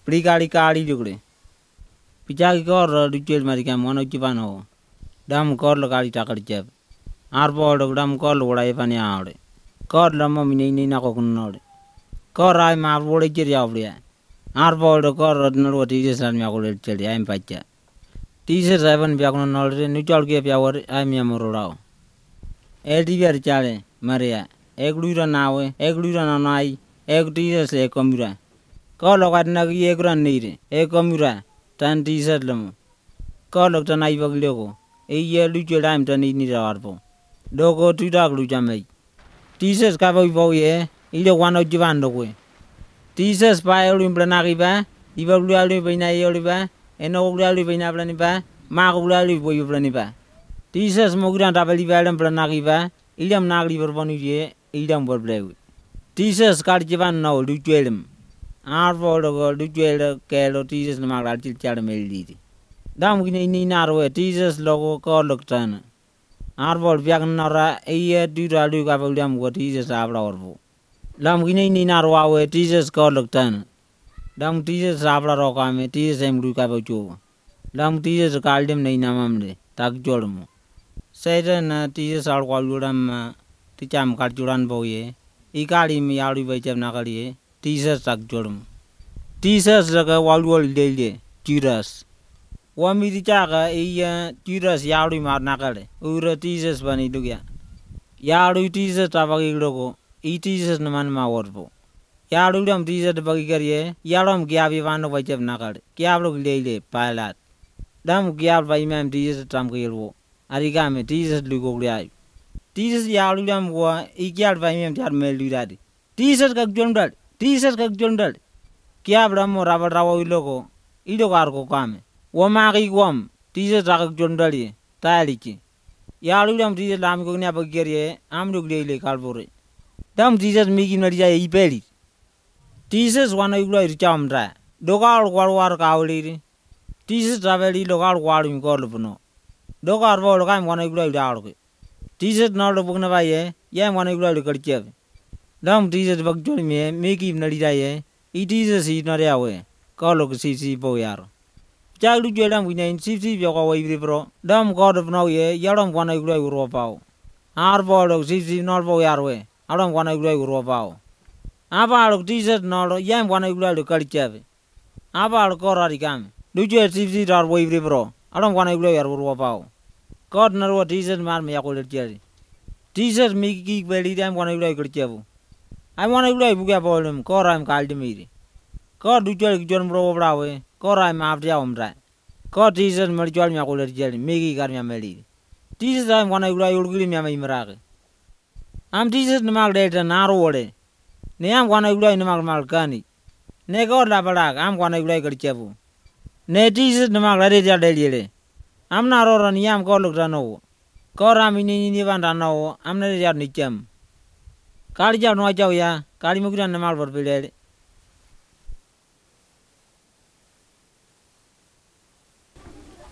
Plicali Kali Jugre. Pichaki or Duchel Maricam, one of Chivano. Dam Corlo Kali Takarchev. Arbor of Dam Corlo, what I fanny out. Cor Lamomini Nacokunod. Cor I ma voyager of Arbor the cor no teachers and Magolet Chili, I'm Pacha. Teachers haven't been already, neutral gave our I'm Yamurao. Eldiver Chale, Maria, Egluda now, Egluda on I, Egg teachers a comura. Call of what Nagi Egran needed, a comura, tan teaser lum. Call of the Naiva Logo, a year lucha dime to need arbo. Dogo to dog lucha. Teachers cover boy, either one of Givan way. Teachers by Olimplanagiba, Ivaluali Vinayoliva, and Oglalu Vinablaniba, Magulalu Voyublaniba. Teachers Mogran Tabaliva and Planagiva, Idam Nagli Verbonuye, Idam Verblew. Teachers Carjivan no, Lutuelum. Arvo, Lutuel, Kelo, teachers Magatil Chadamelidi. Dam Guinea Narrow, teachers logo Corloctan. Arvo Viagnara, a year Dura Lucavolium, what teachers have Lorvo. Lam Guinea Narrow, teachers Corloctan. Dam teachers Abra Rocame, teachers M. Lucavojo. Lam teachers called him Nainamamde, Tag Jormo. Satan teachers are Waluram, Ticham Carturan Boye, Ikali Miali Vajav Nagalie, teachers Tag Jorm. Teachers like a Walwal Daily, Judas. One Midichaga, a Judas Yari Marnakale, Ura teachers Vaniduga. Yaru teachers Tavagi logo, E teachers Namanma Warbo. Yarudam teacher the Bagari, Yaram Giavi Vano Vajav Nakal, Giavlo Daily, Pilat. Dam Giav by Mam teachers Tamgilwo. Arigame, teachers Lugogliai. Teachers Yaludam were Ikial by him Jarmeludadi. Teachers Gagundal, teachers Gagundal. Kiabram or Ravarao logo, Idogargo Kame. Wamari Wam, teachers Gagundali, Taliki. Yaludam teachers Lamguna Bagari, Amdugli Calvary. Dam teachers making a Ibeli. Teachers one of you charmdra. Dogal war cowlady. Teachers traveli local war in Gorlopono. Dogar Volk, I'm one of you out. Teachers not a Bugnavaye, Yam one of you Kurchev. Dam teachers Bagjoy me, make him Nadidaye, he teaches he not away. Call of CC Boyar. Child Jelam with name CC Yoga Bro, Dam God of No ye, Yaram one of you Ropao. Arbor of CC not Boyarway, I don't want to grow Ropao. Aval teachers not Yam one of you Kurchev. Aval Coraricam. Do you CC or Wavy Bro? I don't want to grow Ropao. God never teachers man me a cold jelly. Teachers me geek belly them one of you Kurchev. I want to grow Bugabolum, Coram called me. God do you John Bro Brave, Coram after Yamdra. God teachers Merjol me a cold jelly, Migi Garmia Melly. Teachers I'm one of you Grimia Miracle. I'm teachers the Magdate and Narrow. Neam one of you in the Malcani. Nego Labarak, I'm one of you Kurchev. Ne teachers the Magdate Daily. I'm not on Yam Golokano. Coram in Nivandano, I'm not a Nicham. Kalija no Joya, Kalimugan and Malvert Village,